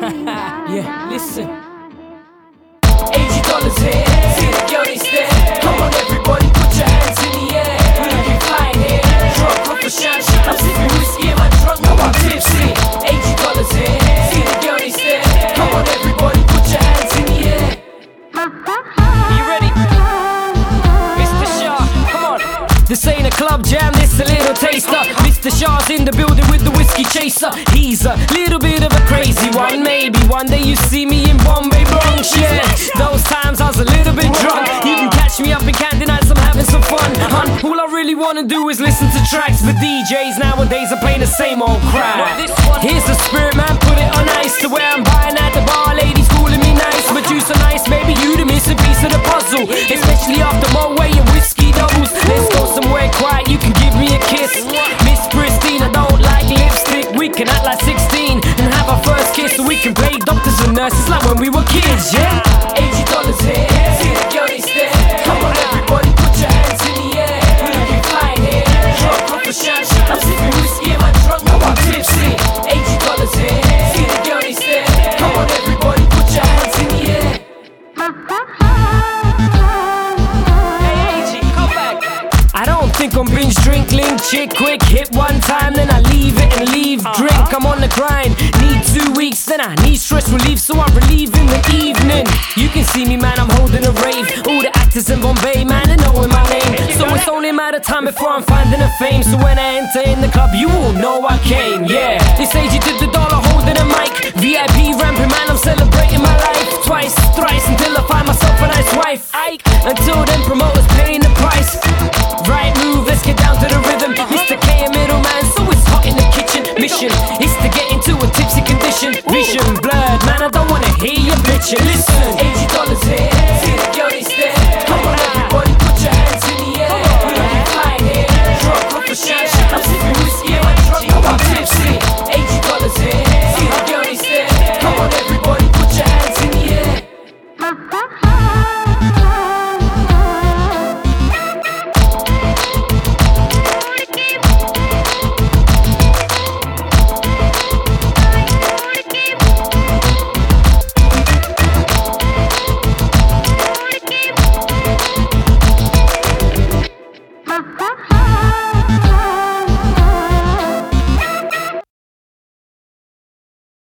Yeah, listen. $80 here, see the girl is there. Come on everybody, put your hands in the air. We looking fly here, drunk off a shanty. I'm sipping whiskey and I'm drunk, now I'm tipsy. $80 here, see the girl is there. Come on everybody, put your hands in the air. You ready? Mr. Shah, come on. This ain't a club jam, this a little taster. Mr. Shah's in the building with the whiskey chaser. He's a little bit of a crazy one. Maybe one day you see me in Bombay, Bronx, yeah. Those times I was a little bit drunk. You can catch me up in Candy Nights, I'm having some fun. All I really wanna do is listen to tracks. But DJs nowadays are playing the same old crap. Here's the spirit, man, put it on ice. The way I'm buying at the bar, ladies calling me nice. But you so nice, maybe you the missing piece of the puzzle. Especially after Moet and whiskey doubles. Let's go somewhere quiet, you can give me a kiss. Miss Pristine, I don't like lipstick. We can act like 16 and have our first kiss. So we can play doctors and nurses like when we were kids, yeah. $80 here, see the girl is there. Come on everybody, put your hands in the air. We looking fly here, drunk off a shanty. I'm sipping whiskey and I'm drunk, now I'm tipsy. $80 here, see the girl is there. Come on everybody, put your hands in the air. I don't think I'm binge drink, link, chick, quick, hit one time, then I leave it and leave drink. I'm on the grind, need 2 weeks, then I need stress relief, so I relieve in the evening. You can see me, man, I'm holding a rave. All the actors in Bombay, man, they knowing my name. So it's only a matter of time before I'm finding a fame. So when I enter in the club, you will know I came, yeah. This age you did the dollar holding a mic. VIP ramping, man, I'm celebrating my life. Twice, thrice, until I find myself a nice wife. Until then, promoters paying the price. Right move, let's get down to the rhythm. Mr. K a middleman, so it's hot in the kitchen. Mission is to get into a tipsy condition. Vision blurred, man, I don't wanna hear you bitching. Listen, $80 here,